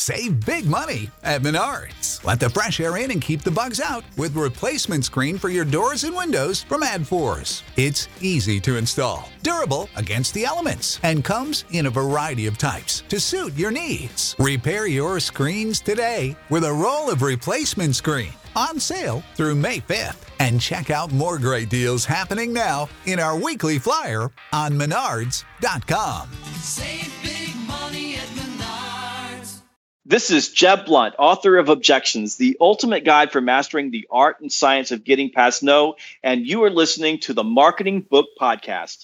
Save big money at Menards. Let the fresh air in and keep the bugs out with replacement screen for your doors and windows from AdForce. It's easy to install, durable against the elements, and comes in a variety of types to suit your needs. Repair your screens today with a roll of replacement screen on sale through May 5th. And check out more great deals happening now in our weekly flyer on Menards.com. Save big money at Menards. This is Jeb Blount, author of Objections, the ultimate guide for mastering the art and science of getting past no, and you are listening to the Marketing Book Podcast.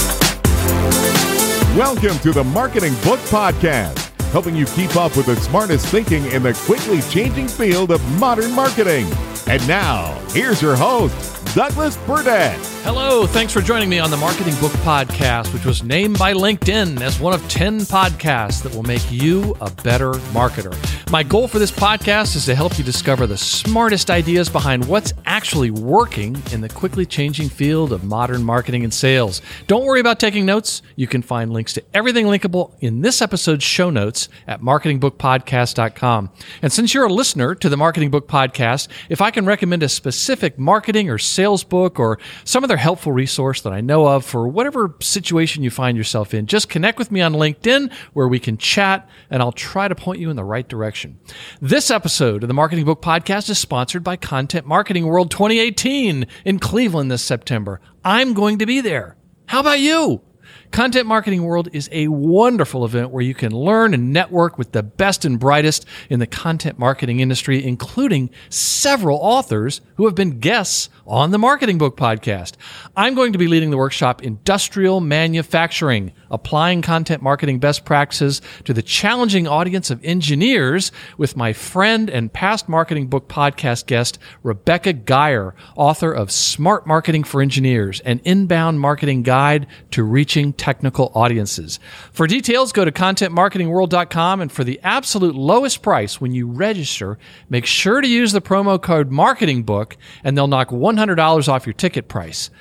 Welcome to the Marketing Book Podcast, helping you keep up with the smartest thinking in the quickly changing field of modern marketing. And now, here's your host, Douglas Burdett. Hello, thanks for joining me on the Marketing Book Podcast, which was named by LinkedIn as one of 10 podcasts that will make you a better marketer. My goal for this podcast is to help you discover the smartest ideas behind what's actually working in the quickly changing field of modern marketing and sales. Don't worry about taking notes. You can find links to everything linkable in this episode's show notes at marketingbookpodcast.com. And since you're a listener to the Marketing Book Podcast, if I can recommend a specific marketing or sales book or some other helpful resource that I know of for whatever situation you find yourself in, just connect with me on LinkedIn where we can chat and I'll try to point you in the right direction. This episode of the Marketing Book Podcast is sponsored by Content Marketing World 2018 in Cleveland this September. I'm going to be there. How about you? Content Marketing World is a wonderful event where you can learn and network with the best and brightest in the content marketing industry, including several authors who have been guests on the Marketing Book Podcast. I'm going to be leading the workshop Industrial Manufacturing, Applying Content Marketing Best Practices to the Challenging Audience of Engineers with my friend and past Marketing Book Podcast guest, Rebecca Geyer, author of Smart Marketing for Engineers, an inbound marketing guide to reaching technical audiences. For details, go to contentmarketingworld.com, and for the absolute lowest price when you register, make sure to use the promo code MARKETINGBOOK, and they'll knock $100 off your ticket price.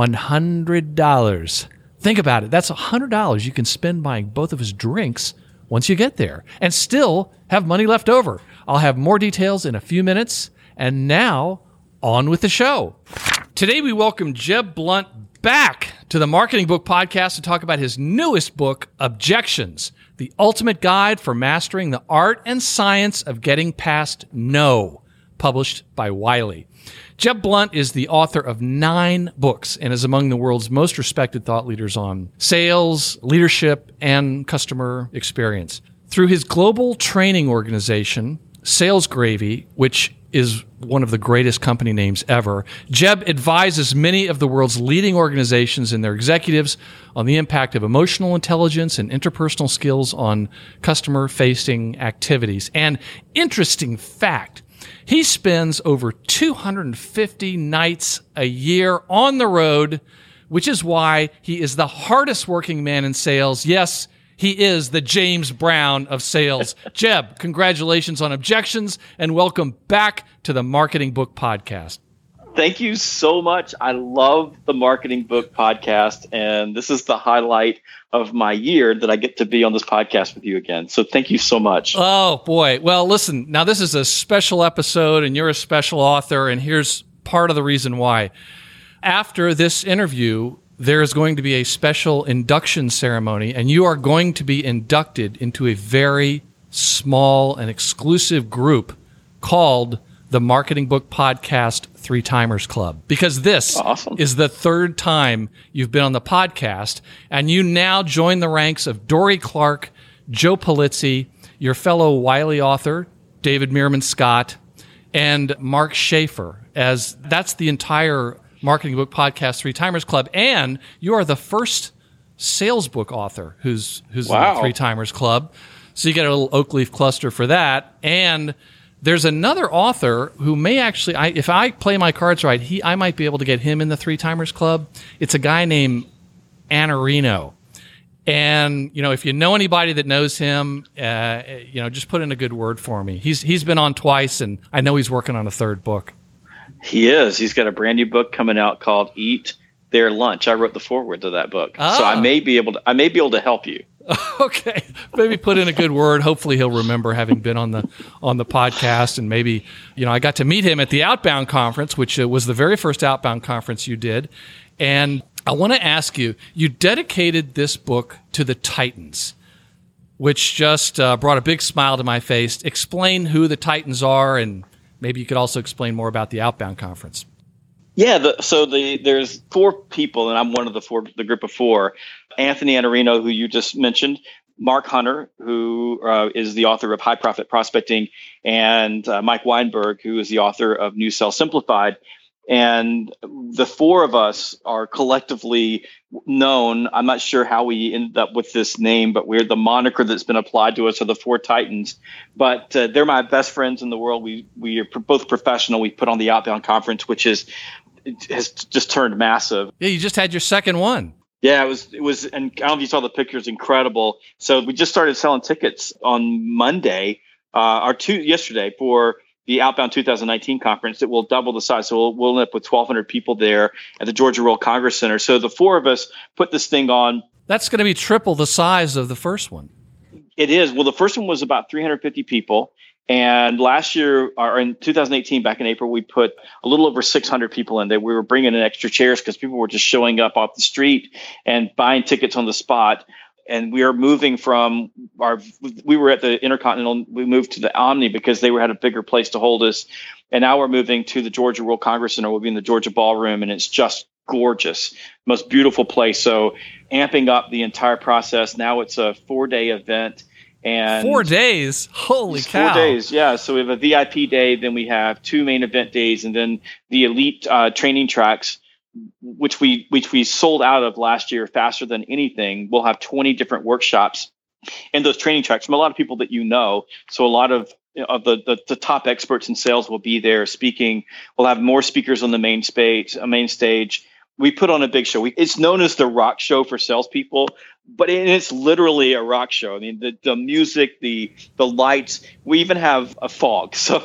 $100. Think about it. That's $100 you can spend buying both of his drinks once you get there and still have money left over. I'll have more details in a few minutes. And now, on with the show. Today, we welcome Jeb Blount back to the Marketing Book Podcast to talk about his newest book, Objections, the ultimate guide for mastering the art and science of getting past no, published by Wiley. Jeb Blount is the author of 9 books and is among the world's most respected thought leaders on sales, leadership, and customer experience. Through his global training organization, Sales Gravy, which is one of the greatest company names ever, Jeb advises many of the world's leading organizations and their executives on the impact of emotional intelligence and interpersonal skills on customer-facing activities. And interesting fact, he spends over 250 nights a year on the road, which is why he is the hardest working man in sales. Yes, he is the James Brown of sales. Jeb, congratulations on Objections, and welcome back to the Marketing Book Podcast. Thank you so much. I love the Marketing Book Podcast, and this is the highlight of my year that I get to be on this podcast with you again. So thank you so much. Oh, boy. Well, listen, now this is a special episode, and you're a special author, and here's part of the reason why. After this interview, there is going to be a special induction ceremony, and you are going to be inducted into a very small and exclusive group called the Marketing Book Podcast 3-Timers Club, because this is the 3rd time you've been on the podcast, and you now join the ranks of Dory Clark, Joe Pulizzi, your fellow Wiley author, David Meerman Scott, and Mark Schaefer, as that's the entire Marketing Book Podcast 3-Timers Club, and you are the first sales book author who's in the 3-Timers Club. So you get a little oak leaf cluster for that. And there's another author who may actually, if I play my cards right, I might be able to get him in the 3-Timers Club. It's a guy named Anarino. And, if you know anybody that knows him, just put in a good word for me. He's been on twice, and I know he's working on a 3rd book. He is. He's got a brand new book coming out called Eat Their Lunch. I wrote the foreword to that book, so I may be able to help you. Okay, maybe put in a good word. Hopefully, he'll remember having been on the podcast, and maybe I got to meet him at the Outbound Conference, which was the very first Outbound Conference you did. And I want to ask you: you dedicated this book to the Titans, which just brought a big smile to my face. Explain who the Titans are, and maybe you could also explain more about the Outbound Conference. Yeah, there's 4 people, and I'm one of the group of 4. Anthony Iannarino, who you just mentioned, Mark Hunter, who is the author of High Profit Prospecting, and Mike Weinberg, who is the author of New Sales Simplified. And the 4 of us are collectively known. I'm not sure how we ended up with this name, but we're the moniker that's been applied to us are the 4 Titans. But they're my best friends in the world. We are both professional. We put on the Outbound Conference, which has just turned massive. Yeah, you just had your second one. Yeah, it was, and I don't know if you saw the pictures, incredible. So we just started selling tickets on Monday, yesterday for the Outbound 2019 conference. It will double the size. So we'll end up with 1,200 people there at the Georgia World Congress Center. So the 4 of us put this thing on. That's going to be triple the size of the first one. It is. Well, the first one was about 350 people. And last year, or in 2018, back in April, we put a little over 600 people in there. We were bringing in extra chairs because people were just showing up off the street and buying tickets on the spot. And we are moving we were at the Intercontinental, we moved to the Omni because they had a bigger place to hold us. And now we're moving to the Georgia World Congress Center. We'll be in the Georgia Ballroom, and it's just gorgeous, most beautiful place. So amping up the entire process. Now it's a 4-day event. And 4 days? Holy cow. 4 days, yeah. So we have a VIP day, then we have 2 main event days, and then the elite training tracks, which we sold out of last year faster than anything. We'll have 20 different workshops in those training tracks from a lot of people that you know. So a lot of the top experts in sales will be there speaking. We'll have more speakers on the main stage. We put on a big show. It's known as the rock show for salespeople, but it's literally a rock show. I mean, the music, the lights. We even have a fog. So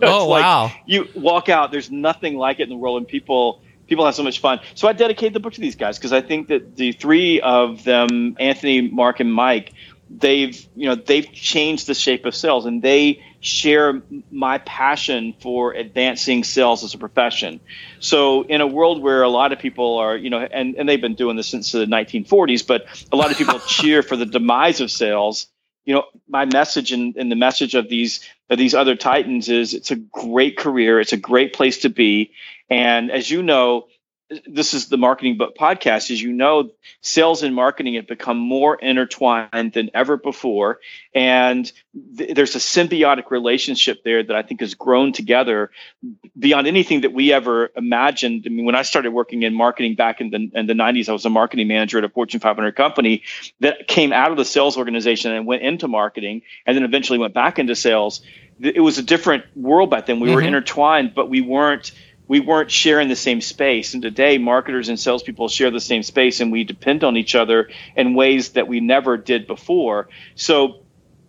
wow! You walk out, there's nothing like it in the world, and people have so much fun. So I dedicated the book to these guys because I think that the 3 of them, Anthony, Mark, and Mike, they've changed the shape of sales, and they share my passion for advancing sales as a profession. So in a world where a lot of people are, and they've been doing this since the 1940s, but a lot of people cheer for the demise of sales. My message and the message of these other Titans is it's a great career. It's a great place to be. And as you know, this is the Marketing Book Podcast. As you know, sales and marketing have become more intertwined than ever before. And there's a symbiotic relationship there that I think has grown together beyond anything that we ever imagined. I mean, when I started working in marketing back in the 90s, I was a marketing manager at a Fortune 500 company that came out of the sales organization and went into marketing and then eventually went back into sales. It was a different world back then. We were intertwined, but we weren't sharing the same space. And today, marketers and salespeople share the same space, and we depend on each other in ways that we never did before. So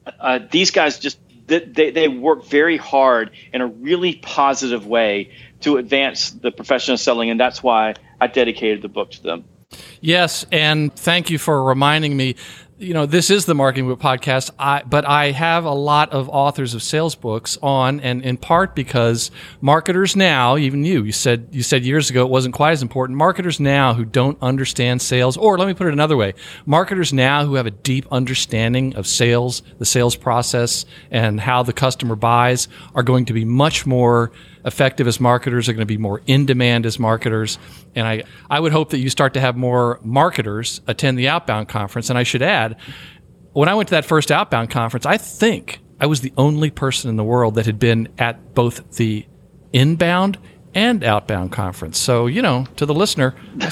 these guys they work very hard in a really positive way to advance the profession of selling, and that's why I dedicated the book to them. Yes, and thank you for reminding me. This is the Marketing Book Podcast, but I have a lot of authors of sales books on, and in part because marketers now, even you said years ago it wasn't quite as important. Marketers now who don't understand sales, or let me put it another way, marketers now who have a deep understanding of sales, the sales process, and how the customer buys are going to be much more effective as marketers, are going to be more in demand as marketers. And I would hope that you start to have more marketers attend the Outbound Conference. And I should add, when I went to that first Outbound Conference, I think I was the only person in the world that had been at both the Inbound and Outbound Conference. So, to the listener,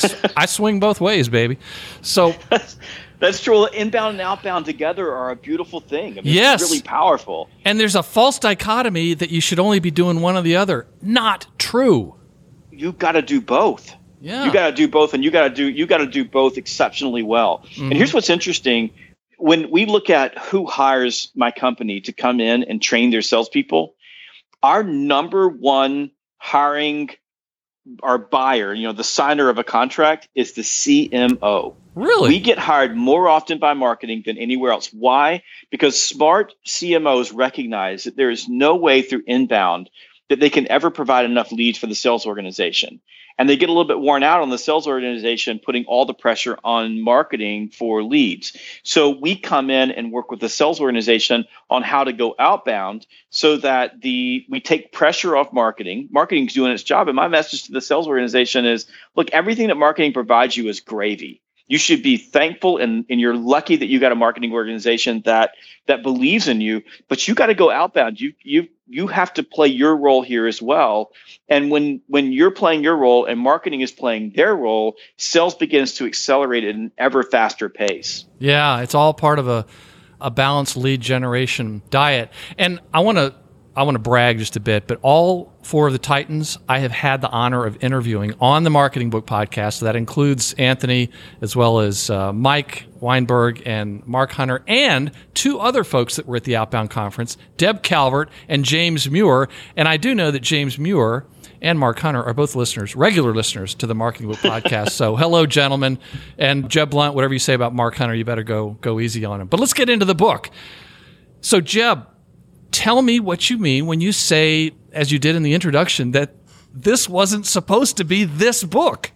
I swing both ways, baby. So That's true. Inbound and outbound together are a beautiful thing. I mean, yes. It's really powerful. And there's a false dichotomy that you should only be doing one or the other. Not true. You've got to do both. Yeah. You got to do both, and you got to do both exceptionally well. Mm-hmm. And here's what's interesting. When we look at who hires my company to come in and train their salespeople, our number one hiring our buyer, the signer of a contract, is the CMO. Really? We get hired more often by marketing than anywhere else. Why? Because smart CMOs recognize that there is no way through inbound that they can ever provide enough leads for the sales organization. And they get a little bit worn out on the sales organization, putting all the pressure on marketing for leads. So we come in and work with the sales organization on how to go outbound so that we take pressure off marketing. Marketing's doing its job. And my message to the sales organization is, look, everything that marketing provides you is gravy. You should be thankful and you're lucky that you got a marketing organization that believes in you, but you got to go outbound. You have to play your role here as well. And when you're playing your role and marketing is playing their role, sales begins to accelerate at an ever faster pace. Yeah, it's all part of a balanced lead generation diet. And I want to brag just a bit, but all 4 of the Titans I have had the honor of interviewing on the Marketing Book Podcast. So that includes Anthony, as well as Mike Weinberg and Mark Hunter, and 2 other folks that were at the Outbound Conference, Deb Calvert and James Muir. And I do know that James Muir and Mark Hunter are both regular listeners to the Marketing Book Podcast. So hello, gentlemen. And Jeb Blunt, whatever you say about Mark Hunter, you better go easy on him. But let's get into the book. So Jeb, tell me what you mean when you say, as you did in the introduction, that this wasn't supposed to be this book.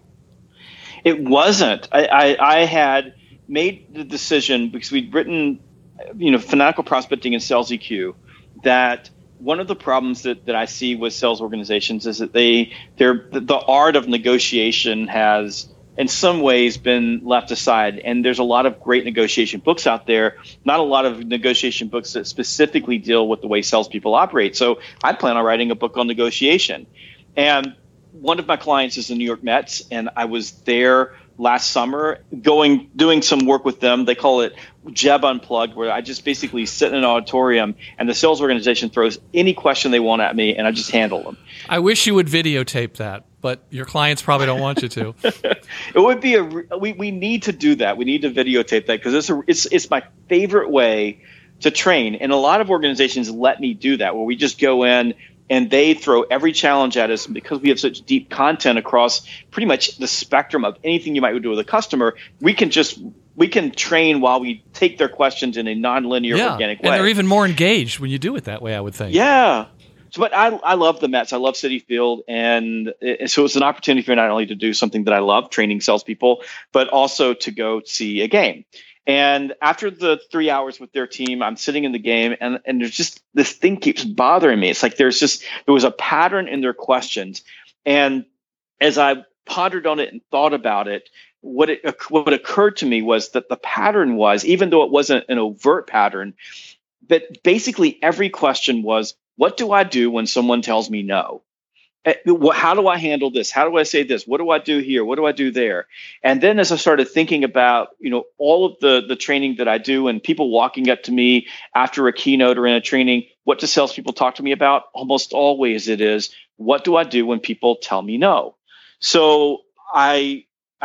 It wasn't. I had made the decision because we'd written, Fanatical Prospecting and Sales EQ, that one of the problems that I see with sales organizations is that the art of negotiation has in some ways been left aside. And there's a lot of great negotiation books out there, not a lot of negotiation books that specifically deal with the way salespeople operate. So I plan on writing a book on negotiation. And one of my clients is the New York Mets, and I was there last summer doing some work with them. They call it Jeb Unplugged, where I just basically sit in an auditorium and the sales organization throws any question they want at me and I just handle them. I wish you would videotape that, but your clients probably don't want you to. It would be we need to do that. We need to videotape that because it's my favorite way to train. And a lot of organizations let me do that, where we just go in and they throw every challenge at us. And because we have such deep content across pretty much the spectrum of anything you might do with a customer, we can train while we take their questions in a nonlinear, organic way. And they're even more engaged when you do it that way, I would think. Yeah. So, but I love the Mets. I love Citi Field. And so it's an opportunity for me not only to do something that I love, training salespeople, but also to go see a game. And after the 3 hours with their team, I'm sitting in the game and there's just this thing keeps bothering me. It's like there was a pattern in their questions. And as I pondered on it and thought about it, what occurred to me was that the pattern was, even though it wasn't an overt pattern, that basically every question was, what do I do when someone tells me no? How do I handle this? How do I say this? What do I do here? What do I do there? And then as I started thinking about, all of the training that I do and people walking up to me after a keynote or in a training, what do salespeople talk to me about? Almost always it is, what do I do when people tell me no? So I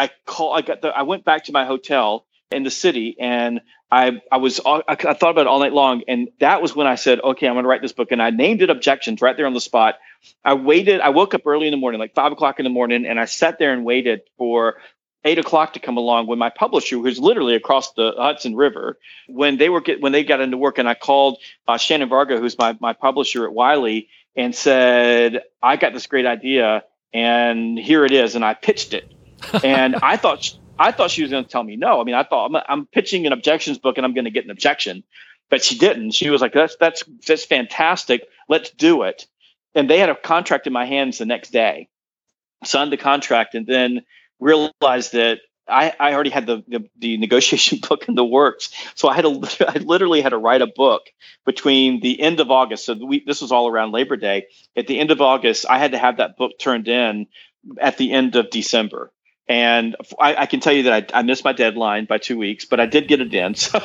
went back to my hotel in the city and I thought about it all night long. And that was when I said, okay, I'm going to write this book. And I named it Objections right there on the spot. I woke up early in the morning, like 5 o'clock in the morning, and I sat there and waited for 8 o'clock to come along when my publisher, who's literally across the Hudson River, when they got into work. And I called Shannon Varga, who's my publisher at Wiley, and said, I got this great idea and here it is. And I pitched it. And I thought she was going to tell me no. I mean, I thought I'm pitching an objections book and I'm going to get an objection, but she didn't. She was like, that's fantastic. Let's do it. And they had a contract in my hands the next day, signed the contract, and then realized that I already had the negotiation book in the works. So I literally had to write a book between the end of August. So this was all around Labor Day. At the end of August, I had to have that book turned in at the end of December. And I can tell you that I missed my deadline by 2 weeks, but I did get it in. So,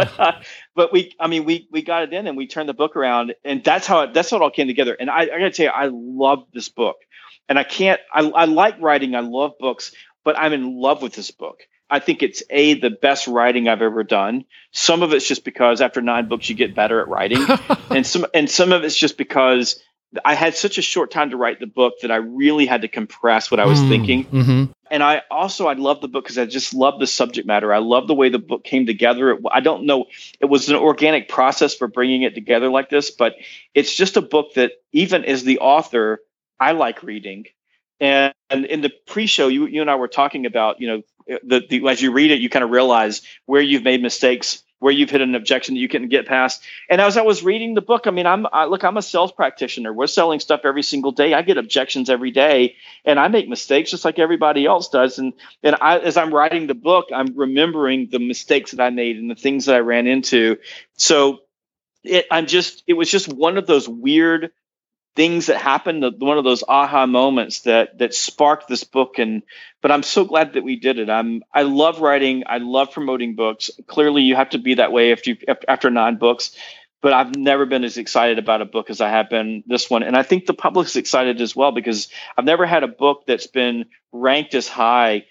but we got it in and we turned the book around, and that's how it all came together. And I got to tell you, I love this book, and I like writing. I love books, but I'm in love with this book. I think it's the best writing I've ever done. Some of it's just because after 9 books, you get better at writing, and some of it's just because I had such a short time to write the book that I really had to compress what I was thinking. Mm-hmm. And I love the book because I just love the subject matter. I love the way the book came together. I don't know, it was an organic process for bringing it together like this, but it's just a book that even as the author, I like reading. And in the pre-show, you and I were talking about, as you read it, you kind of realize where you've made mistakes, where you've hit an objection that you couldn't get past. And as I was reading the book, I mean, I'm a sales practitioner. We're selling stuff every single day. I get objections every day, and I make mistakes just like everybody else does. And as I'm writing the book, I'm remembering the mistakes that I made and the things that I ran into. So it was just one of those weird things that happened, one of those aha moments that sparked this book. But I'm so glad that we did it. I love writing. I love promoting books. Clearly, you have to be that way after 9 books. But I've never been as excited about a book as I have been this one. And I think the public's excited as well, because I've never had a book that's been ranked as high,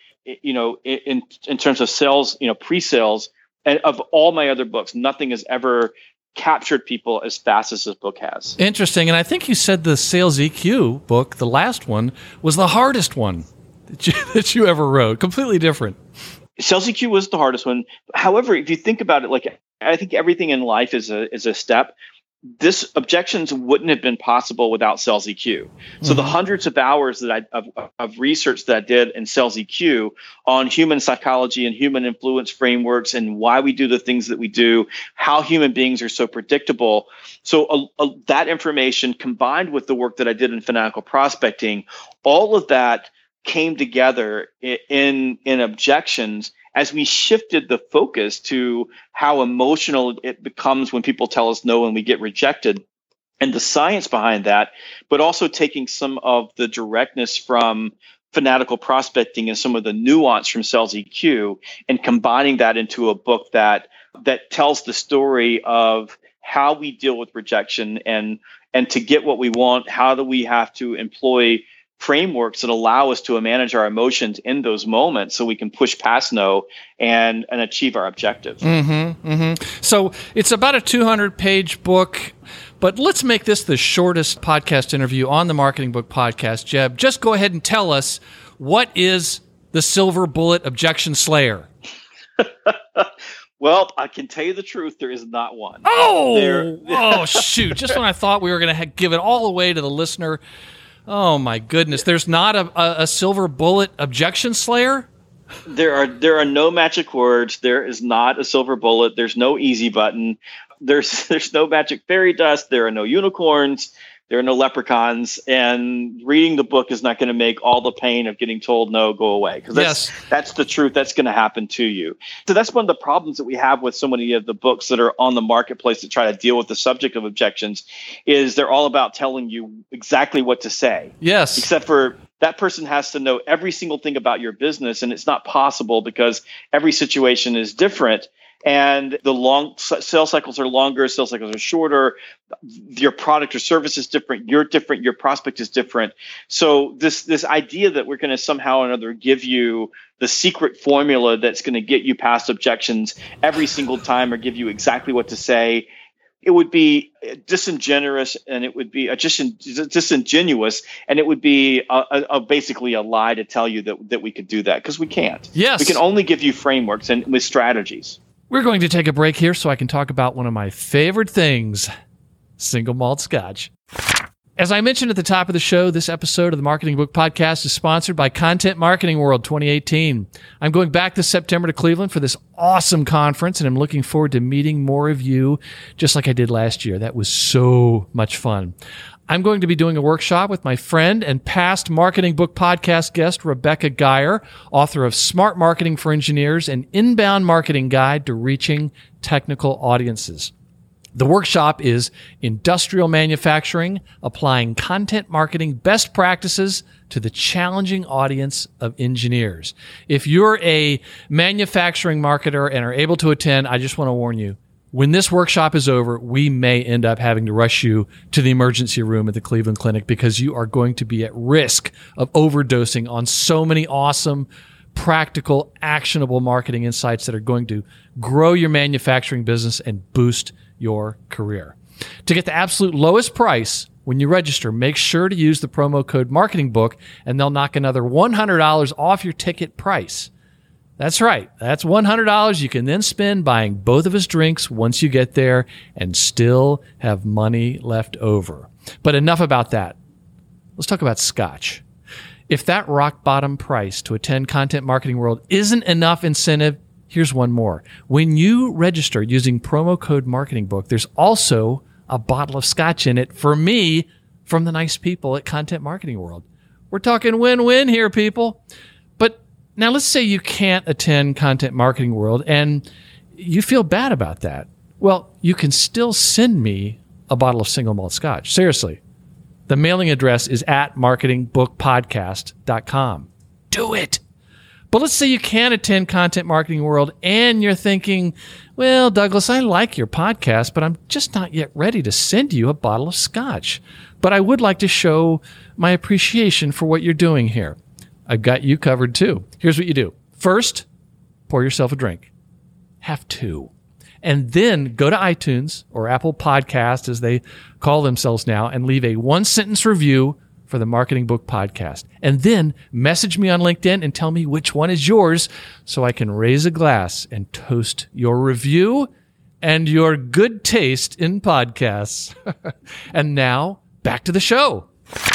in terms of sales, pre-sales, and of all my other books. Nothing has ever captured people as fast as this book has. Interesting. And I think you said the Sales EQ book, the last one, was the hardest one that you ever wrote. Completely different. Sales EQ was the hardest one. However, if you think about it, I think everything in life is a step. This objections wouldn't have been possible without Sales EQ. So the hundreds of hours of research that I did in Sales EQ on human psychology and human influence frameworks and why we do the things that we do, how human beings are so predictable. So that information combined with the work that I did in fanatical prospecting, all of that came together in objections as we shifted the focus to how emotional it becomes when people tell us no and we get rejected, and the science behind that, but also taking some of the directness from fanatical prospecting and some of the nuance from Sales EQ and combining that into a book that tells the story of how we deal with rejection, and to get what we want, how do we have to employ frameworks that allow us to manage our emotions in those moments so we can push past no and achieve our objectives. So it's about a 200-page book, but let's make this the shortest podcast interview on the Marketing Book Podcast. Jeb, just go ahead and tell us, what is the Silver Bullet Objection Slayer? Well, I can tell you the truth. There is not one. Oh, shoot. Just when I thought we were going to give it all away to the listener. Oh, my goodness. There's not a silver bullet objection slayer? There are no magic words. There is not a silver bullet. There's no easy button. There's no magic fairy dust. There are no unicorns. There are no leprechauns. And reading the book is not going to make all the pain of getting told no go away. Because that's the truth. That's going to happen to you. So that's one of the problems that we have with so many of the books that are on the marketplace that try to deal with the subject of objections, is they're all about telling you exactly what to say. Yes. Except for that person has to know every single thing about your business, and it's not possible because every situation is different. And the long sales cycles are longer, sales cycles are shorter. Your product or service is different. You're different. Your prospect is different. So this idea that we're going to somehow or another give you the secret formula that's going to get you past objections every single time, or give you exactly what to say, it would be disingenuous, and it would be disingenuous, and it would be basically a lie to tell you that we could do that, because we can't. Yes. We can only give you frameworks and with strategies. We're going to take a break here so I can talk about one of my favorite things, single malt scotch. As I mentioned at the top of the show, this episode of the Marketing Book Podcast is sponsored by Content Marketing World 2018. I'm going back this September to Cleveland for this awesome conference, and I'm looking forward to meeting more of you, just like I did last year. That was so much fun. I'm going to be doing a workshop with my friend and past Marketing Book Podcast guest, Rebecca Geyer, author of Smart Marketing for Engineers, an inbound marketing guide to reaching technical audiences. The workshop is Industrial Manufacturing, applying content marketing best practices to the challenging audience of engineers. If you're a manufacturing marketer and are able to attend, I just want to warn you, when this workshop is over, we may end up having to rush you to the emergency room at the Cleveland Clinic, because you are going to be at risk of overdosing on so many awesome, practical, actionable marketing insights that are going to grow your manufacturing business and boost your career. To get the absolute lowest price When you register, make sure to use the promo code MarketingBook, and they'll knock another $100 off your ticket price. That's right. That's $100 you can then spend buying both of us drinks once you get there and still have money left over. But enough about that. Let's talk about Scotch. If that rock bottom price to attend Content Marketing World isn't enough incentive, here's one more. When you register using promo code MarketingBook, there's also a bottle of Scotch in it for me from the nice people at Content Marketing World. We're talking win-win here, people. But now let's say you can't attend Content Marketing World and you feel bad about that. Well, you can still send me a bottle of single malt Scotch. Seriously. The mailing address is at marketingbookpodcast.com. Do it. But let's say you can't attend Content Marketing World and you're thinking, well, Douglas, I like your podcast, but I'm just not yet ready to send you a bottle of Scotch. But I would like to show my appreciation for what you're doing here. I've got you covered too. Here's what you do. First, pour yourself a drink. Have two. And then go to iTunes or Apple Podcast, as they call themselves now, and leave a one-sentence review for the Marketing Book Podcast. And then message me on LinkedIn and tell me which one is yours so I can raise a glass and toast your review and your good taste in podcasts. And now, back to the show.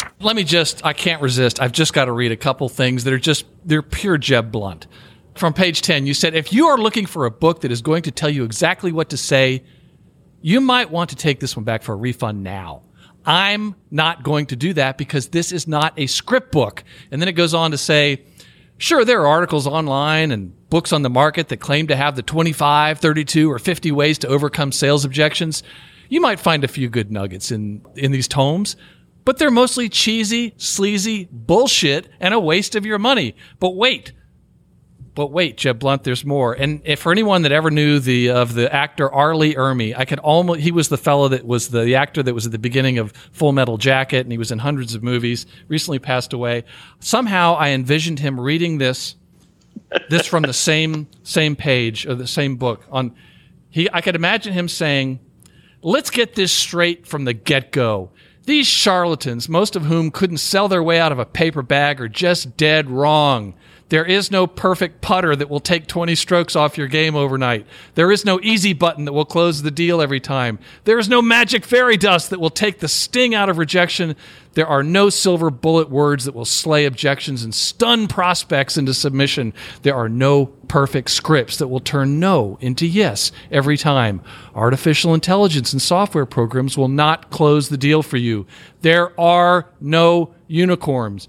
I can't resist. I've just got to read a couple things that they're pure Jeb Blunt. From page 10, you said, if you are looking for a book that is going to tell you exactly what to say, you might want to take this one back for a refund now. I'm not going to do that because this is not a script book. And then it goes on to say, sure, there are articles online and books on the market that claim to have the 25, 32, or 50 ways to overcome sales objections. You might find a few good nuggets in these tomes, but they're mostly cheesy, sleazy bullshit and a waste of your money. But wait, Jeb Blunt, there's more. And if for anyone that ever knew of the actor R. Lee Ermey, he was the fellow that was the actor that was at the beginning of Full Metal Jacket, and he was in hundreds of movies, recently passed away. Somehow I envisioned him reading this from the same page of the same book. I could imagine him saying, let's get this straight from the get-go. These charlatans, most of whom couldn't sell their way out of a paper bag, are just dead wrong. There is no perfect putter that will take 20 strokes off your game overnight. There is no easy button that will close the deal every time. There is no magic fairy dust that will take the sting out of rejection. There are no silver bullet words that will slay objections and stun prospects into submission. There are no perfect scripts that will turn no into yes every time. Artificial intelligence and software programs will not close the deal for you. There are no unicorns.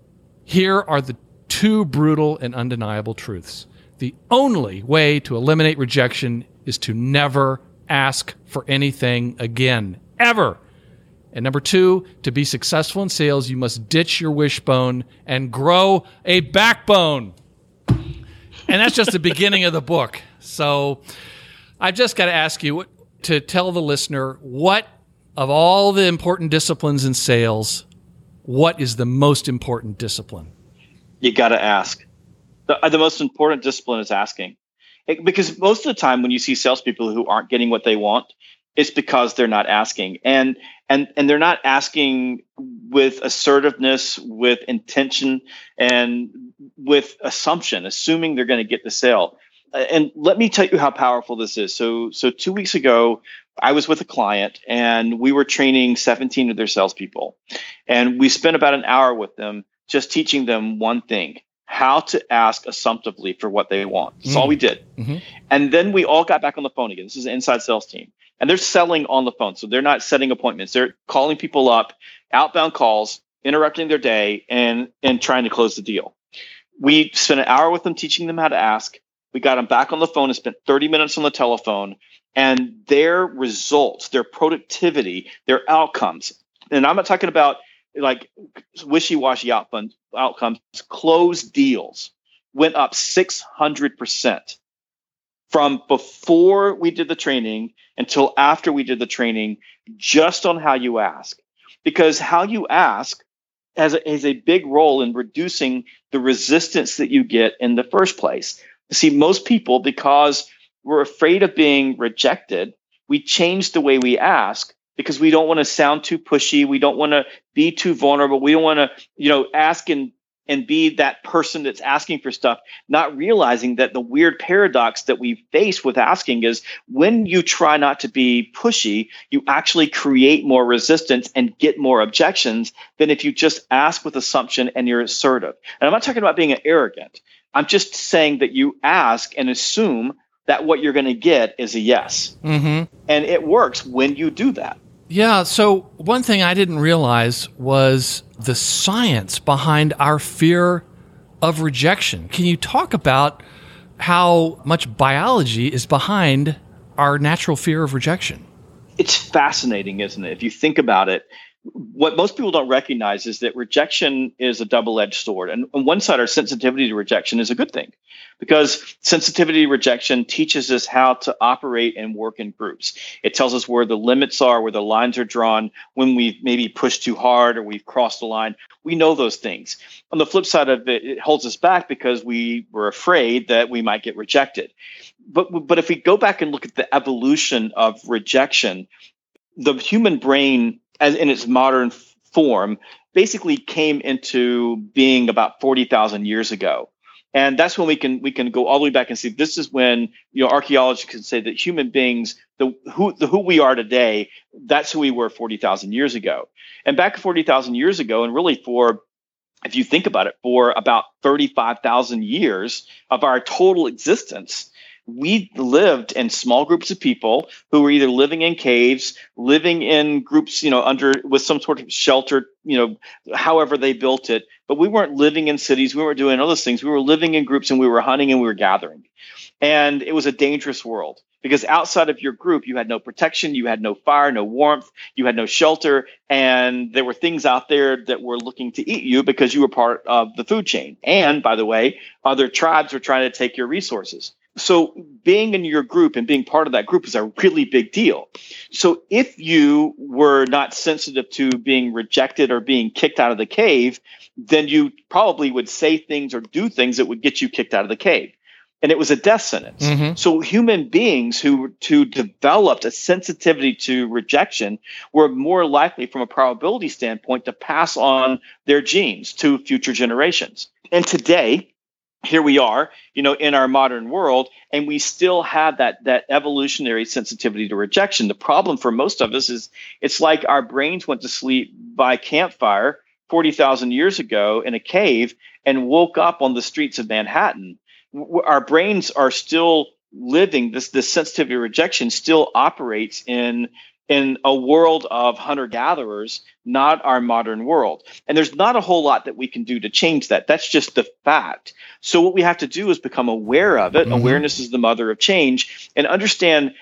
Here are the two brutal and undeniable truths. The only way to eliminate rejection is to never ask for anything again, ever. And number two, to be successful in sales, you must ditch your wishbone and grow a backbone. And that's just the beginning of the book. So I've just got to ask you to tell the listener, what of all the important disciplines in sales, what is the most important discipline? You got to ask. The most important discipline is asking. Because most of the time when you see salespeople who aren't getting what they want, it's because they're not asking. And they're not asking with assertiveness, with intention, and with assuming they're going to get the sale. And let me tell you how powerful this is. So 2 weeks ago, I was with a client and we were training 17 of their salespeople. And we spent about an hour with them just teaching them one thing: how to ask assumptively for what they want. That's all we did. Mm-hmm. And then we all got back on the phone again. This is an inside sales team. And they're selling on the phone. So they're not setting appointments. They're calling people up, outbound calls, interrupting their day, and trying to close the deal. We spent an hour with them teaching them how to ask. We got them back on the phone and spent 30 minutes on the telephone. And their results, their productivity, their outcomes, and I'm not talking about like wishy-washy outcomes, closed deals went up 600% from before we did the training until after we did the training, just on how you ask. Because how you ask has a big role in reducing the resistance that you get in the first place. See, most people, because we're afraid of being rejected, we change the way we ask because we don't want to sound too pushy. We don't want to be too vulnerable. We don't want to, ask and be that person that's asking for stuff, not realizing that the weird paradox that we face with asking is when you try not to be pushy, you actually create more resistance and get more objections than if you just ask with assumption and you're assertive. And I'm not talking about being arrogant. I'm just saying that you ask and assume that what you're going to get is a yes. Mm-hmm. And it works when you do that. Yeah, so one thing I didn't realize was the science behind our fear of rejection. Can you talk about how much biology is behind our natural fear of rejection? It's fascinating, isn't it? If you think about it, what most people don't recognize is that rejection is a double-edged sword. And on one side, our sensitivity to rejection is a good thing because sensitivity to rejection teaches us how to operate and work in groups. It tells us where the limits are, where the lines are drawn, when we've maybe pushed too hard or we've crossed the line. We know those things. On the flip side of it, it holds us back because we were afraid that we might get rejected. But if we go back and look at the evolution of rejection, the human brain, as in its modern form, basically came into being about 40,000 years ago. And that's when we can go all the way back and see this is when archaeologists can say that human beings, who we are today, that's who we were 40,000 years ago. And back 40,000 years ago, and really if you think about it, for about 35,000 years of our total existence, we lived in small groups of people who were either living in caves, living in groups, with some sort of shelter, however they built it. But we weren't living in cities. We weren't doing all those things. We were living in groups and we were hunting and we were gathering. And it was a dangerous world because outside of your group, you had no protection. You had no fire, no warmth. You had no shelter. And there were things out there that were looking to eat you because you were part of the food chain. And by the way, other tribes were trying to take your resources. So being in your group and being part of that group is a really big deal. So if you were not sensitive to being rejected or being kicked out of the cave, then you probably would say things or do things that would get you kicked out of the cave. And it was a death sentence. Mm-hmm. So human beings who developed a sensitivity to rejection were more likely from a probability standpoint to pass on their genes to future generations. And today, here we are, in our modern world, and we still have that evolutionary sensitivity to rejection. The problem for most of us is it's like our brains went to sleep by campfire 40,000 years ago in a cave and woke up on the streets of Manhattan. Our brains are still living, this sensitivity to rejection still operates in a world of hunter-gatherers, not our modern world. And there's not a whole lot that we can do to change that. That's just the fact. So what we have to do is become aware of it. Mm-hmm. Awareness is the mother of change, and understand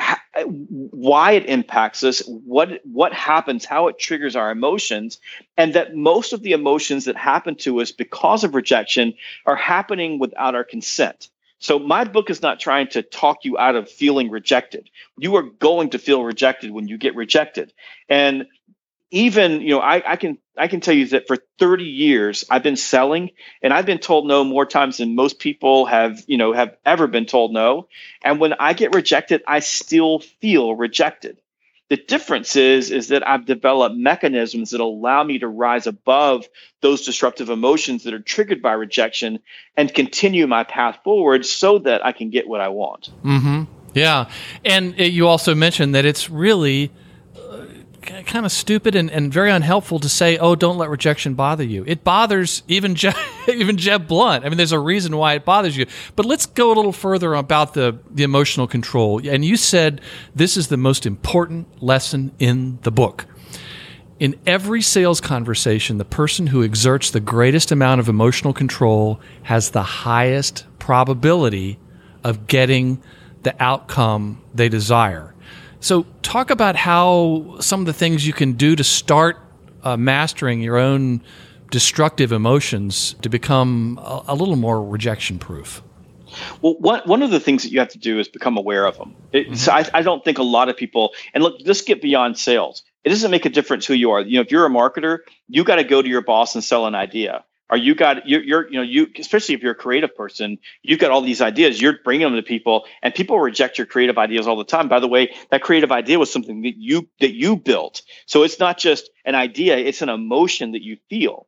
why it impacts us, what happens, how it triggers our emotions, and that most of the emotions that happen to us because of rejection are happening without our consent. So my book is not trying to talk you out of feeling rejected. You are going to feel rejected when you get rejected. And even, I can tell you that for 30 years I've been selling, and I've been told no more times than most people have ever been told no. And when I get rejected, I still feel rejected. The difference is that I've developed mechanisms that allow me to rise above those disruptive emotions that are triggered by rejection and continue my path forward so that I can get what I want. Mm-hmm. Yeah. And you also mentioned that it's really kind of stupid and very unhelpful to say, oh, don't let rejection bother you. It bothers even Jeb Blunt. I mean, there's a reason why it bothers you. But let's go a little further about the emotional control. And you said this is the most important lesson in the book. In every sales conversation, the person who exerts the greatest amount of emotional control has the highest probability of getting the outcome they desire. So talk about how some of the things you can do to start mastering your own destructive emotions to become a little more rejection-proof. Well, one of the things that you have to do is become aware of them. So I don't think a lot of people, and look, let's get beyond sales. It doesn't make a difference who you are. If you're a marketer, you got to go to your boss and sell an idea. Or you especially if you're a creative person, you've got all these ideas, you're bringing them to people, and people reject your creative ideas all the time. By the way, that creative idea was something that you built. So it's not just an idea, it's an emotion that you feel.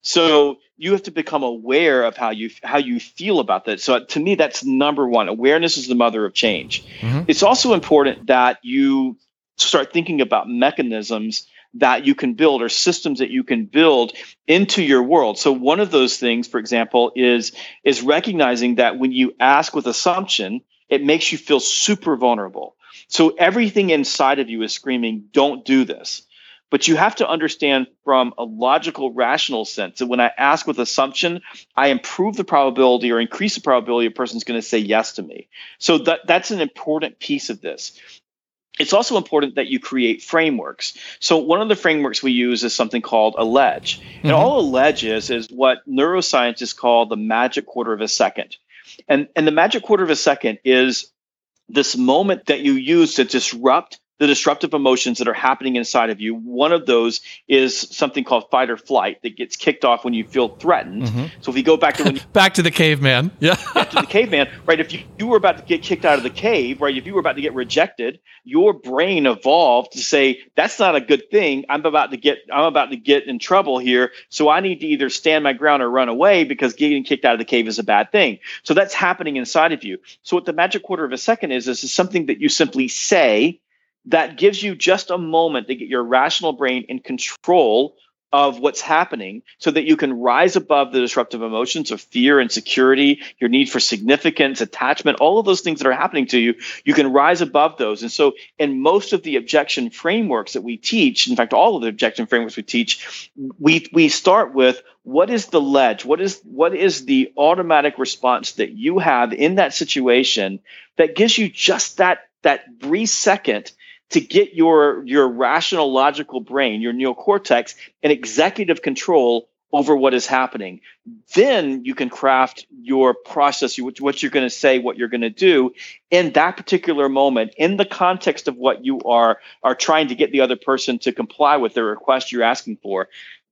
So you have to become aware of how you feel about that. So to me, that's number one. Awareness is the mother of change. Mm-hmm. It's also important that you start thinking about mechanisms that you can build or systems that you can build into your world. So one of those things, for example, is recognizing that when you ask with assumption, it makes you feel super vulnerable. So everything inside of you is screaming, don't do this. But you have to understand from a logical, rational sense that when I ask with assumption, I improve the probability or increase the probability a person's going to say yes to me. So that's an important piece of this. It's also important that you create frameworks. So one of the frameworks we use is something called a ledge. Mm-hmm. And all a ledge is what neuroscientists call the magic quarter of a second. And the magic quarter of a second is this moment that you use to disrupt the disruptive emotions that are happening inside of you. One of those is something called fight or flight that gets kicked off when you feel threatened. Mm-hmm. So if you go back to back to the caveman, back to the caveman, right? If you were about to get kicked out of the cave, right? If you were about to get rejected, your brain evolved to say that's not a good thing. I'm about to get in trouble here, so I need to either stand my ground or run away because getting kicked out of the cave is a bad thing. So that's happening inside of you. So what the magic quarter of a second is something that you simply say that gives you just a moment to get your rational brain in control of what's happening so that you can rise above the disruptive emotions of fear, insecurity, your need for significance, attachment, all of those things that are happening to you. You can rise above those. And so in most of the objection frameworks that we teach, in fact, all of the objection frameworks we teach, we start with what is the ledge? What is the automatic response that you have in that situation that gives you just that brief second to get your rational, logical brain, your neocortex, in executive control over what is happening. Then you can craft your process, what you're going to say, what you're going to do in that particular moment, in the context of what you are trying to get the other person to comply with the request you're asking for,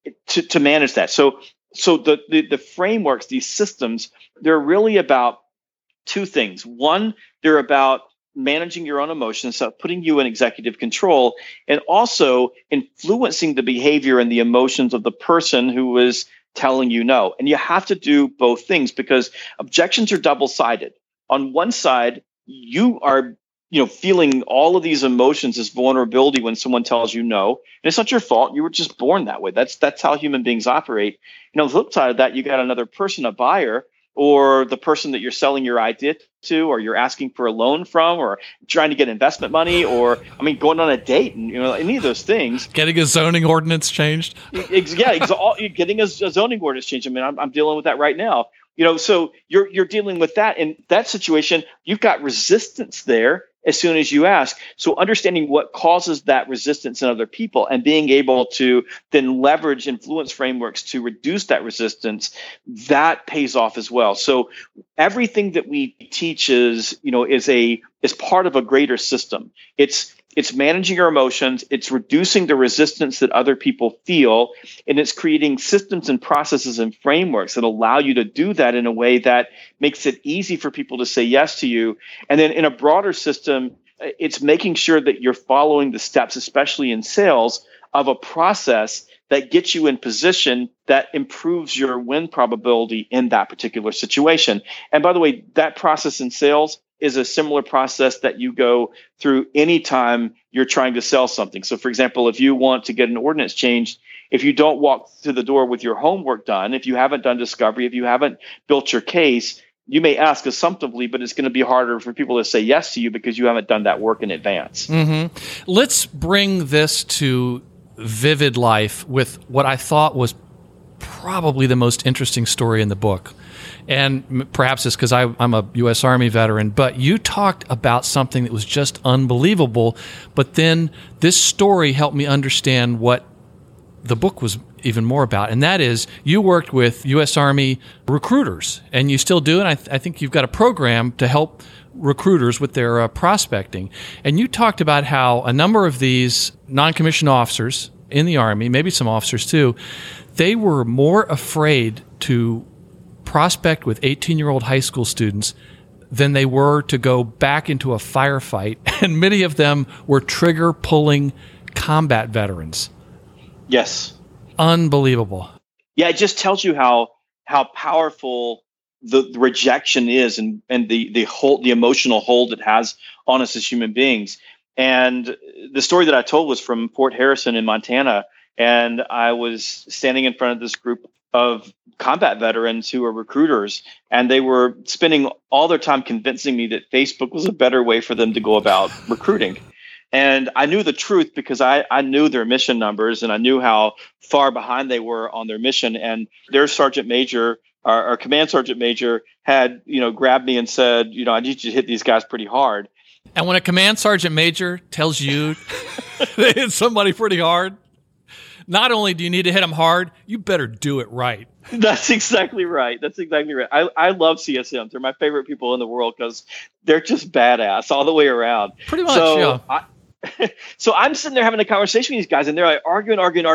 to manage that. So the frameworks, these systems, they're really about two things. One, they're about managing your own emotions, so putting you in executive control, and also influencing the behavior and the emotions of the person who is telling you no. And you have to do both things because objections are double-sided. On one side, you are feeling all of these emotions as vulnerability when someone tells you no. And it's not your fault. You were just born that way. That's how human beings operate. The flip side of that, you got another person, a buyer, or the person that you're selling your idea to, or you're asking for a loan from, or trying to get investment money, or going on a date, and any of those things. Getting a zoning ordinance changed. Getting a zoning ordinance changed. I'm dealing with that right now. So you're dealing with that in that situation. You've got resistance there as soon as you ask. So understanding what causes that resistance in other people and being able to then leverage influence frameworks to reduce that resistance, that pays off as well. So everything that we teach is part of a greater system. It's managing your emotions, it's reducing the resistance that other people feel, and it's creating systems and processes and frameworks that allow you to do that in a way that makes it easy for people to say yes to you. And then in a broader system, it's making sure that you're following the steps, especially in sales, of a process that gets you in position that improves your win probability in that particular situation. And by the way, that process in sales is a similar process that you go through anytime you're trying to sell something. So for example, if you want to get an ordinance changed, if you don't walk to the door with your homework done, if you haven't done discovery, if you haven't built your case, you may ask assumptively, but it's going to be harder for people to say yes to you because you haven't done that work in advance. Mm-hmm. Let's bring this to vivid life with what I thought was probably the most interesting story in the book. And perhaps it's because I'm a U.S. Army veteran, but you talked about something that was just unbelievable. But then this story helped me understand what the book was even more about. And that is, you worked with U.S. Army recruiters, and you still do. And I think you've got a program to help recruiters with their prospecting. And you talked about how a number of these non-commissioned officers in the Army, maybe some officers too, they were more afraid to prospect with 18-year-old high school students than they were to go back into a firefight. And many of them were trigger-pulling combat veterans. Yes. Unbelievable. Yeah, it just tells you how powerful the rejection is and the emotional hold it has on us as human beings. And the story that I told was from Fort Harrison in Montana. And I was standing in front of this group of combat veterans who were recruiters, and they were spending all their time convincing me that Facebook was a better way for them to go about recruiting. And I knew the truth because I knew their mission numbers, and I knew how far behind they were on their mission. And their sergeant major, our command sergeant major, had grabbed me and said, I need you to hit these guys pretty hard. And when a command sergeant major tells you they hit somebody pretty hard, not only do you need to hit them hard, you better do it right. That's exactly right. I love CSMs. They're my favorite people in the world because they're just badass all the way around. Pretty much, yeah. So I'm sitting there having a conversation with these guys, and they're like arguing.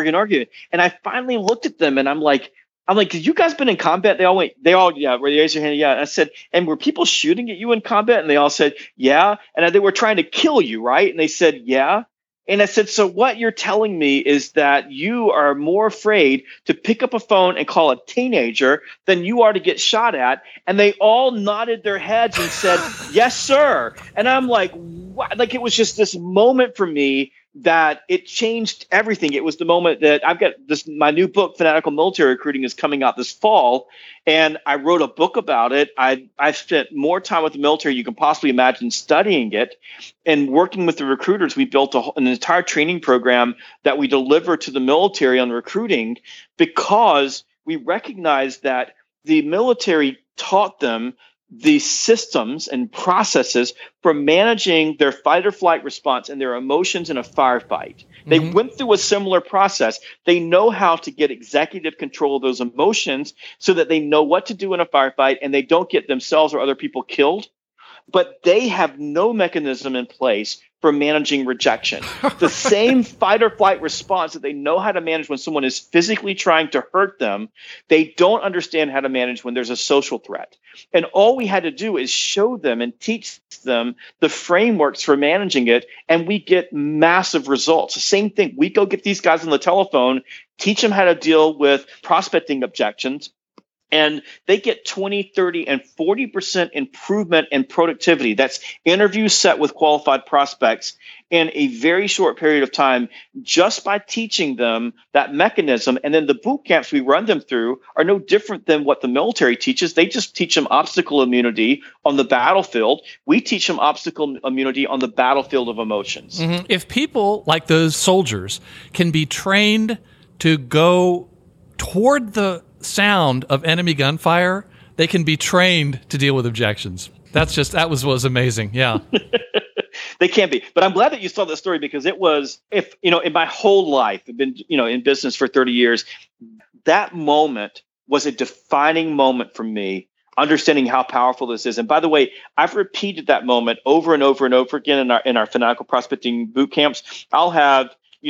And I finally looked at them, and I'm like, "Did you guys been in combat?" They all raised their hand, yeah. And I said, "And were people shooting at you in combat?" And they all said, "Yeah." And they were trying to kill you, right? And they said, "Yeah." And I said, so what you're telling me is that you are more afraid to pick up a phone and call a teenager than you are to get shot at. And they all nodded their heads and said, yes, sir. And I'm like, what? Like, it was just this moment for me that it changed everything. It was the moment that I've got my new book, Fanatical Military Recruiting, is coming out this fall. And I wrote a book about it. I spent more time with the military you can possibly imagine studying it. And working with the recruiters, we built an entire training program that we deliver to the military on recruiting, because we recognized that the military taught them the systems and processes for managing their fight or flight response and their emotions in a firefight. They went through a similar process. They know how to get executive control of those emotions so that they know what to do in a firefight and they don't get themselves or other people killed. But they have no mechanism in place for managing rejection. The same fight or flight response that they know how to manage when someone is physically trying to hurt them, they don't understand how to manage when there's a social threat. And all we had to do is show them and teach them the frameworks for managing it, and we get massive results. The same thing. We go get these guys on the telephone, teach them how to deal with prospecting objections, and they get 20, 30, and 40% improvement in productivity. That's interviews set with qualified prospects in a very short period of time, just by teaching them that mechanism. And then the boot camps we run them through are no different than what the military teaches. They just teach them obstacle immunity on the battlefield. We teach them obstacle immunity on the battlefield of emotions. Mm-hmm. If people like those soldiers can be trained to go toward the sound of enemy gunfire, they can be trained to deal with objections. That was amazing. Yeah. They can be. But I'm glad that you saw that story, because it was, in my whole life, I've been, in business for 30 years, that moment was a defining moment for me, understanding how powerful this is. And by the way, I've repeated that moment over and over and over again in our fanatical prospecting boot camps. I'll have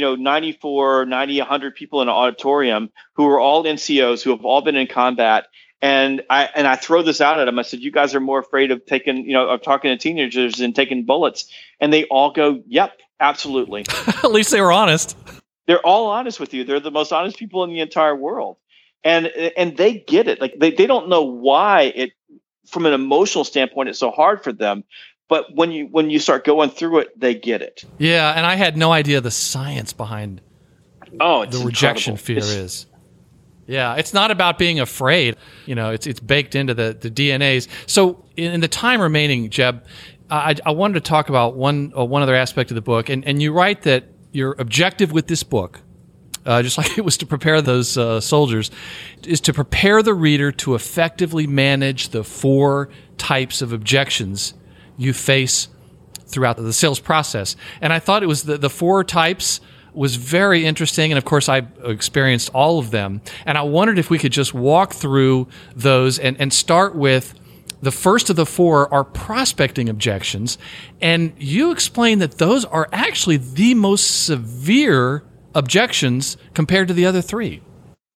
94, 90, 100 people in an auditorium who are all NCOs who have all been in combat. And I throw this out at them. I said, you guys are more afraid of of talking to teenagers and taking bullets. And they all go, yep, absolutely. At least they were honest. They're all honest with you. They're the most honest people in the entire world. And they get it. Like they don't know why from an emotional standpoint, it's so hard for them. But when you start going through it, they get it. Yeah, and I had no idea the science behind the rejection fear is. Yeah, it's not about being afraid. It's baked into the DNAs. So in the time remaining, Jeb, I wanted to talk about one other aspect of the book. And you write that your objective with this book, just like it was to prepare those soldiers, is to prepare the reader to effectively manage the 4 types of objections you face throughout the sales process. And I thought it was the 4 types was very interesting. And of course, I've experienced all of them. And I wondered if we could just walk through those and start with the first of the 4 are prospecting objections. And you explain that those are actually the most severe objections compared to the other 3.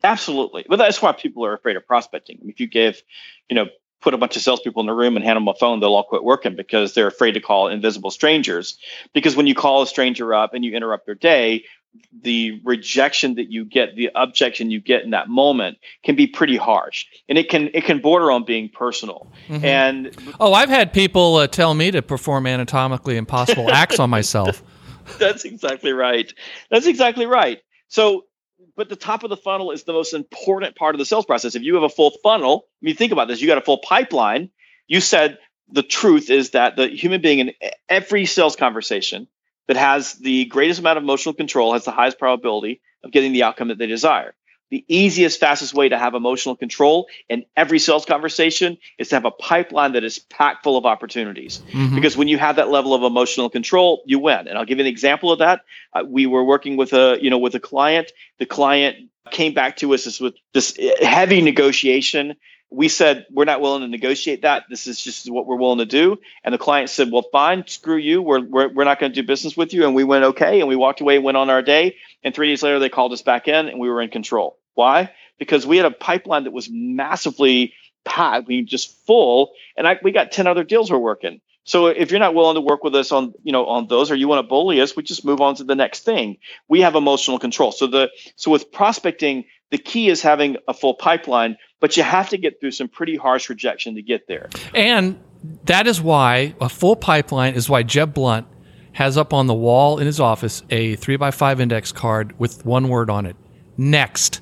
Absolutely. But that's why people are afraid of prospecting. If you put a bunch of salespeople in a room and hand them a phone, they'll all quit working because they're afraid to call invisible strangers. Because when you call a stranger up and you interrupt their day, the rejection that you get, the objection you get in that moment can be pretty harsh, and it can border on being personal. Mm-hmm. And I've had people tell me to perform anatomically impossible acts on myself. That's exactly right. That's exactly right. So, but the top of the funnel is the most important part of the sales process. If you have a full funnel, I mean, think about this. You got a full pipeline. You said the truth is that the human being in every sales conversation that has the greatest amount of emotional control has the highest probability of getting the outcome that they desire. The easiest, fastest way to have emotional control in every sales conversation is to have a pipeline that is packed full of opportunities. Mm-hmm. Because when you have that level of emotional control, you win. And I'll give you an example of that. We were working with a client. The client came back to us with this heavy negotiation. We said, we're not willing to negotiate that. This is just what we're willing to do. And the client said, well, fine, screw you. We're not going to do business with you. And we went, okay. And we walked away, went on our day. And 3 days later, they called us back in and we were in control. Why? Because we had a pipeline that was massively packed, just full. And we got 10 other deals we're working. So if you're not willing to work with us on those, or you want to bully us, we just move on to the next thing. We have emotional control. So with prospecting, the key is having a full pipeline, but you have to get through some pretty harsh rejection to get there. And that is why a full pipeline is why Jeb Blunt has up on the wall in his office a 3x5 index card with one word on it: next.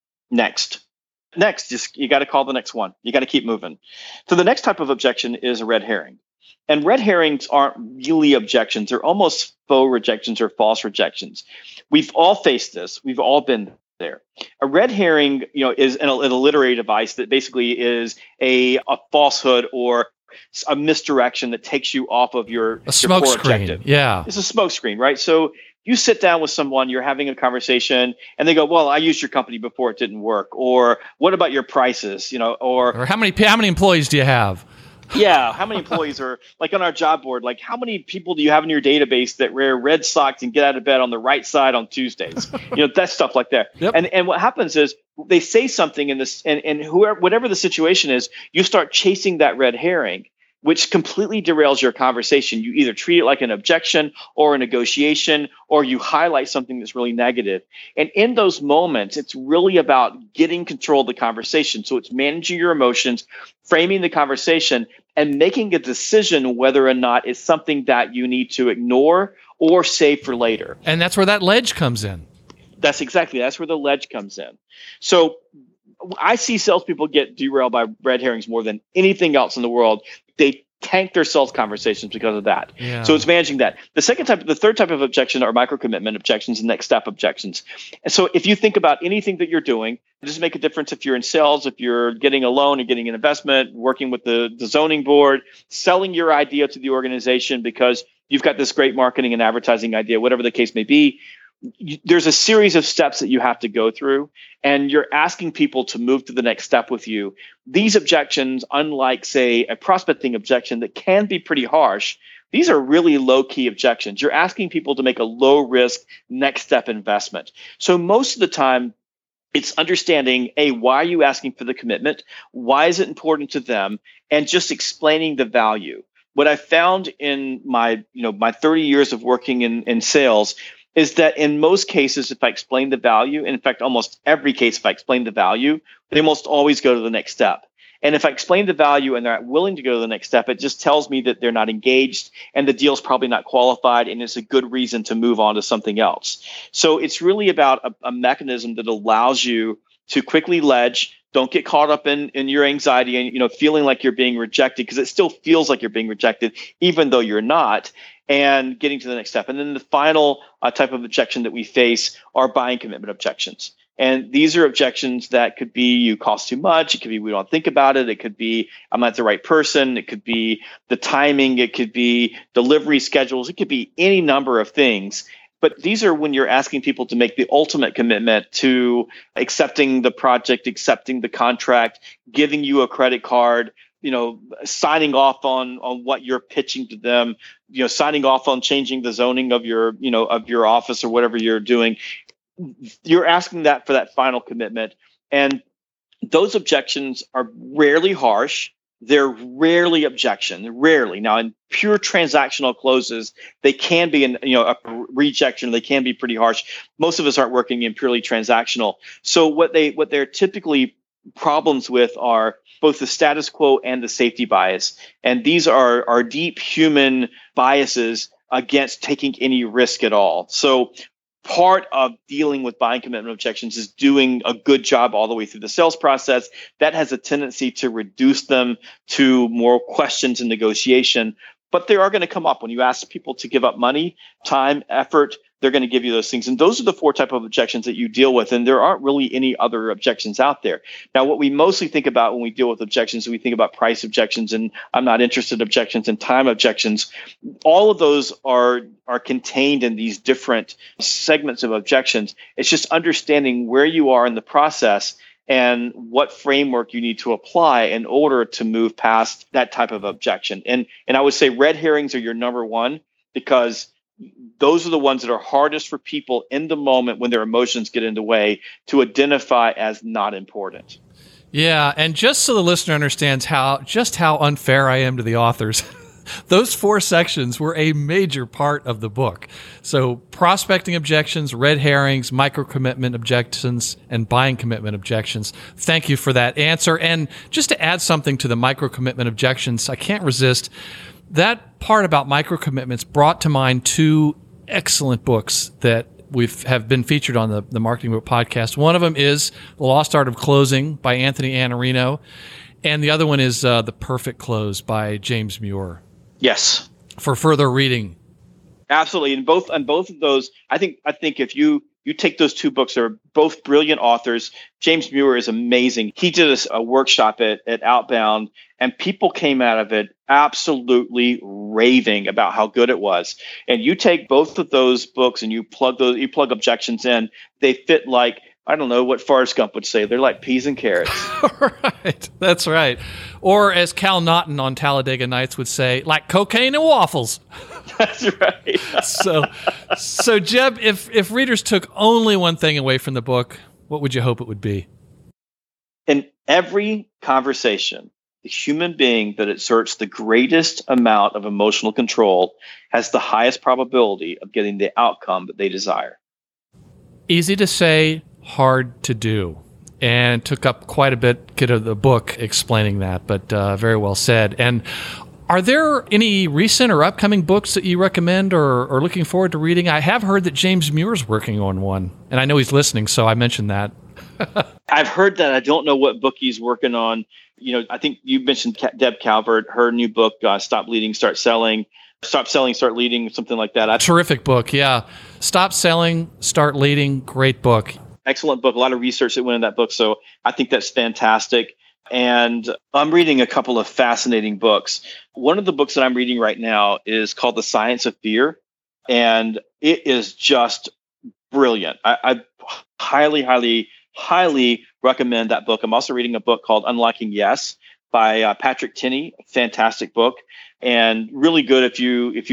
Next. You got to call the next one. You got to keep moving. So the next type of objection is a red herring. And red herrings aren't really objections. They're almost faux rejections or false rejections. We've all faced this. We've all been there. A red herring, is an alliterative device that basically is a falsehood or a misdirection that takes you off of your smoke core screen. objective. Yeah. It's a smoke screen, right? So you sit down with someone, you're having a conversation, and they go, well, I used your company before, it didn't work. Or what about your prices? Or how many employees do you have? Yeah, how many employees are, like on our job board, like how many people do you have in your database that wear red socks and get out of bed on the right side on Tuesdays? That stuff like that. Yep. And what happens is they say something in this, and whatever the situation is, you start chasing that red herring, which completely derails your conversation. You either treat it like an objection or a negotiation, or you highlight something that's really negative. And in those moments, it's really about getting control of the conversation. So it's managing your emotions, framing the conversation, and making a decision whether or not it's something that you need to ignore or save for later. And that's where that ledge comes in. That's where the ledge comes in. So I see salespeople get derailed by red herrings more than anything else in the world. They tank their sales conversations because of that. Yeah. So it's managing that. The third type of objection are micro-commitment objections and next step objections. And so if you think about anything that you're doing, does it make a difference if you're in sales, if you're getting a loan and getting an investment, working with the zoning board, selling your idea to the organization because you've got this great marketing and advertising idea, whatever the case may be. There's a series of steps that you have to go through, and you're asking people to move to the next step with you. These objections, unlike, say, a prospecting objection that can be pretty harsh, these are really low-key objections. You're asking people to make a low-risk next step investment. So most of the time, it's understanding, why are you asking for the commitment? Why is it important to them? And just explaining the value. What I found in my 30 years of working in sales is that in most cases, if I explain the value, and in fact, almost every case, if I explain the value, they almost always go to the next step. And if I explain the value and they're not willing to go to the next step, it just tells me that they're not engaged and the deal's probably not qualified, and it's a good reason to move on to something else. So it's really about a mechanism that allows you to quickly ledge. Don't get caught up in your anxiety and feeling like you're being rejected, because it still feels like you're being rejected, even though you're not, and getting to the next step. And then the final type of objection that we face are buying commitment objections. And these are objections that could be you cost too much. It could be we don't think about it. It could be I'm not the right person. It could be the timing. It could be delivery schedules. It could be any number of things. But these are when you're asking people to make the ultimate commitment to accepting the project, accepting the contract, giving you a credit card, signing off on what you're pitching to them, signing off on changing the zoning of your office or whatever you're doing. You're asking that for that final commitment. And those objections are rarely harsh. They're rarely rarely. Now, in pure transactional closes, they can be a rejection. They can be pretty harsh. Most of us aren't working in purely transactional. So what they're typically problems with are both the status quo and the safety bias. And these are deep human biases against taking any risk at all. So part of dealing with buying commitment objections is doing a good job all the way through the sales process. That has a tendency to reduce them to more questions and negotiation. But they are going to come up when you ask people to give up money, time, effort. They're going to give you those things. And those are the 4 type of objections that you deal with. And there aren't really any other objections out there. Now, what we mostly think about when we deal with objections, we think about price objections and I'm not interested objections and time objections. All of those are contained in these different segments of objections. It's just understanding where you are in the process and what framework you need to apply in order to move past that type of objection. And I would say red herrings are your number one, because those are the ones that are hardest for people in the moment when their emotions get in the way to identify as not important. Yeah, and just so the listener understands how unfair I am to the authors, those 4 sections were a major part of the book. So prospecting objections, red herrings, micro-commitment objections, and buying commitment objections. Thank you for that answer. And just to add something to the micro-commitment objections, I can't resist. That part about micro-commitments brought to mind 2 excellent books that have been featured on the Marketing Book Podcast. One of them is The Lost Art of Closing by Anthony Iannarino, and the other one is The Perfect Close by James Muir. Yes. For further reading. Absolutely. And both of those, I think if you take those 2 books, they're both brilliant authors. James Muir is amazing. He did a workshop at Outbound, and people came out of it absolutely raving about how good it was. And you take both of those books and you plug objections in, they fit like, I don't know what Forrest Gump would say. They're like peas and carrots. Right. That's right. Or as Cal Naughton on Talladega Nights would say, like cocaine and waffles. That's right. So Jeb, if readers took only one thing away from the book, what would you hope it would be? In every conversation, the human being that exerts the greatest amount of emotional control has the highest probability of getting the outcome that they desire. Easy to say, hard to do. And took up quite a bit of the book explaining that, but very well said. And are there any recent or upcoming books that you recommend or looking forward to reading? I have heard that James Muir's working on one, and I know he's listening, so I mentioned that. I've heard that. I don't know what book he's working on. I think you mentioned Deb Calvert, her new book, Stop Leading, Start Selling. Stop Selling, Start Leading, something like that. Terrific book, yeah. Stop Selling, Start Leading, great book. Excellent book. A lot of research that went in that book, so I think that's fantastic. And I'm reading a couple of fascinating books. One of the books that I'm reading right now is called The Science of Fear, and it is just brilliant. I highly, highly, highly recommend that book. I'm also reading a book called Unlocking Yes by Patrick Tinney. Fantastic book, and really good if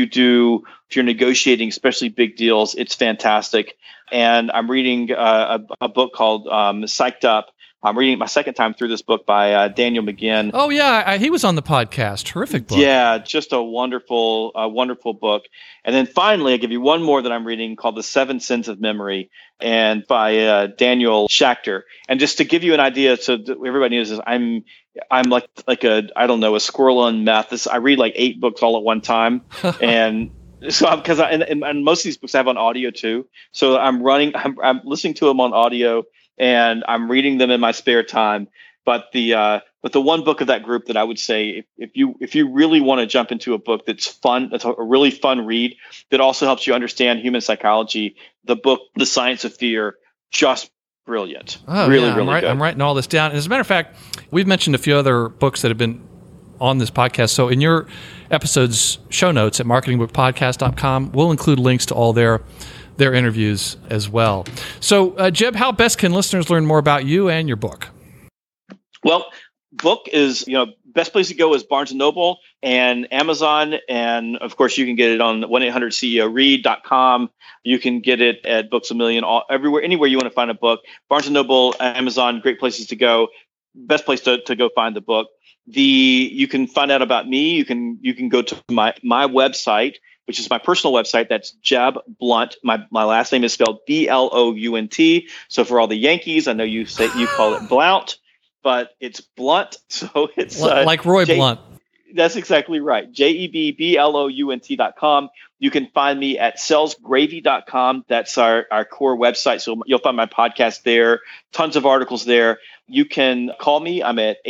you're negotiating, especially big deals. It's fantastic. And I'm reading a book called Psyched Up. I'm reading it my second time through this book by Daniel McGinn. Oh, yeah. He was on the podcast. Terrific book. Yeah, just a wonderful book. And then finally, I'll give you one more that I'm reading called The 7 Sins of Memory, and by Daniel Schachter. And just to give you an idea, so everybody knows this, I'm like a squirrel on meth. I read like 8 books all at one time. And so and most of these books I have on audio too. So I'm listening to them on audio, and I'm reading them in my spare time. But the one book of that group that I would say, if you really want to jump into a book that's fun, that's a really fun read, that also helps you understand human psychology, the book The Science of Fear, just brilliant. Oh, really, yeah. really good. I'm writing all this down. As a matter of fact, we've mentioned a few other books that have been on this podcast. So in your episode's show notes at marketingbookpodcast.com, we'll include links to all their interviews as well. So, Jeb, how best can listeners learn more about you and your book? Well, book is, best place to go is Barnes & Noble and Amazon. And of course, you can get it on 1-800-CEO-READ.com. You can get it at Books A Million, everywhere, anywhere you want to find a book. Barnes & Noble, Amazon, great places to go. Best place to go find the book. You can find out about me. You can go to my website, which is my personal website. That's Jeb Blount. My last name is spelled Blount. So for all the Yankees, I know you call it Blount, but it's Blunt. So it's like Roy Blunt. That's exactly right. JEBBLOUNT.com. You can find me at salesgravy.com. That's our core website. So you'll find my podcast there, tons of articles there. You can call me. I'm at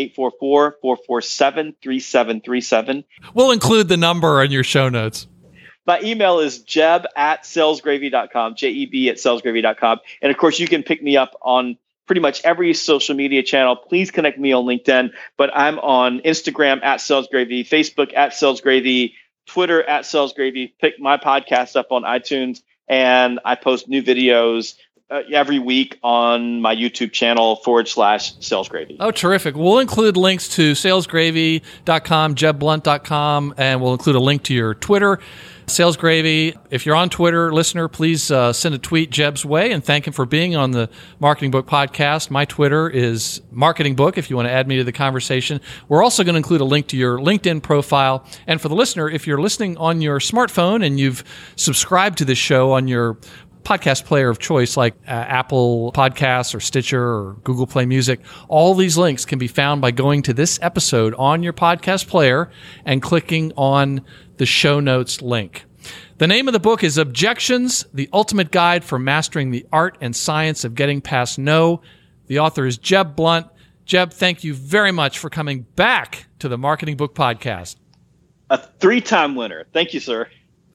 844-447-3737. We'll include the number in your show notes. My email is jeb@salesgravy.com, JEB@salesgravy.com. And of course, you can pick me up on pretty much every social media channel. Please connect me on LinkedIn, but I'm on Instagram @salesgravy, Facebook @salesgravy, Twitter @salesgravy. Pick my podcast up on iTunes, and I post new videos every week on my YouTube channel /salesgravy. Oh, terrific. We'll include links to salesgravy.com, jebblunt.com, and we'll include a link to your Twitter, Sales Gravy. If you're on Twitter, listener, please send a tweet Jeb's way and thank him for being on the Marketing Book Podcast. My Twitter is Marketing Book if you want to add me to the conversation. We're also going to include a link to your LinkedIn profile. And for the listener, if you're listening on your smartphone and you've subscribed to this show on your podcast player of choice like Apple Podcasts or Stitcher or Google Play Music, all these links can be found by going to this episode on your podcast player and clicking on the show notes link. The name of the book is Objections, The Ultimate Guide for Mastering the Art and Science of Getting Past No. The author is Jeb Blount. Jeb, thank you very much for coming back to the Marketing Book Podcast. A 3-time winner. Thank you, sir.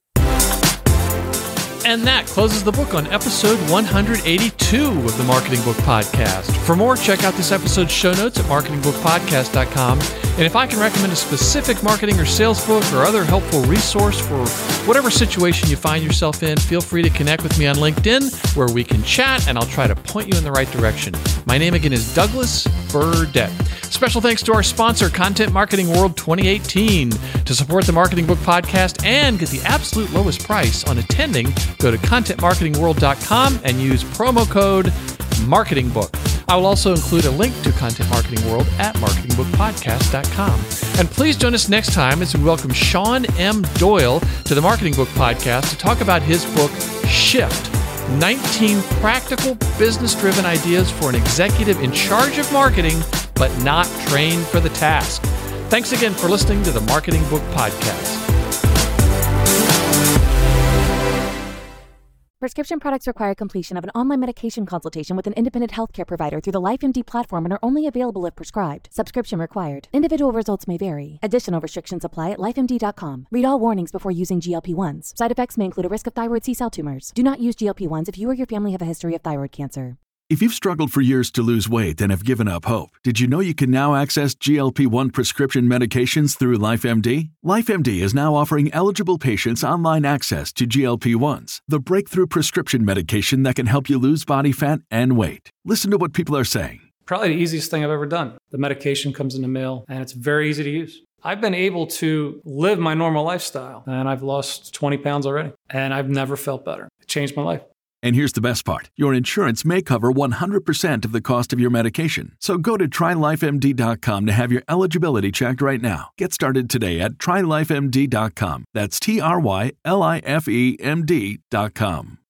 And that closes the book on episode 182 of the Marketing Book Podcast. For more, check out this episode's show notes at marketingbookpodcast.com. And if I can recommend a specific marketing or sales book or other helpful resource for whatever situation you find yourself in, feel free to connect with me on LinkedIn, where we can chat and I'll try to point you in the right direction. My name again is Douglas Burdett. Special thanks to our sponsor, Content Marketing World 2018. To support the Marketing Book Podcast and get the absolute lowest price on attending, go to contentmarketingworld.com and use promo code MarketingBook. I will also include a link to Content Marketing World at marketingbookpodcast.com. And please join us next time as we welcome Sean M. Doyle to the Marketing Book Podcast to talk about his book, Shift, 19 Practical Business-Driven Ideas for an Executive in Charge of Marketing, but not trained for the task. Thanks again for listening to the Marketing Book Podcast. Prescription products require completion of an online medication consultation with an independent healthcare provider through the LifeMD platform and are only available if prescribed. Subscription required. Individual results may vary. Additional restrictions apply at lifemd.com. Read all warnings before using GLP-1s. Side effects may include a risk of thyroid C-cell tumors. Do not use GLP-1s if you or your family have a history of thyroid cancer. If you've struggled for years to lose weight and have given up hope, did you know you can now access GLP-1 prescription medications through LifeMD? LifeMD is now offering eligible patients online access to GLP-1s, the breakthrough prescription medication that can help you lose body fat and weight. Listen to what people are saying. Probably the easiest thing I've ever done. The medication comes in the mail, and it's very easy to use. I've been able to live my normal lifestyle, and I've lost 20 pounds already, and I've never felt better. It changed my life. And here's the best part. Your insurance may cover 100% of the cost of your medication. So go to trylifemd.com to have your eligibility checked right now. Get started today at trylifemd.com. That's TRYLIFEMD.com.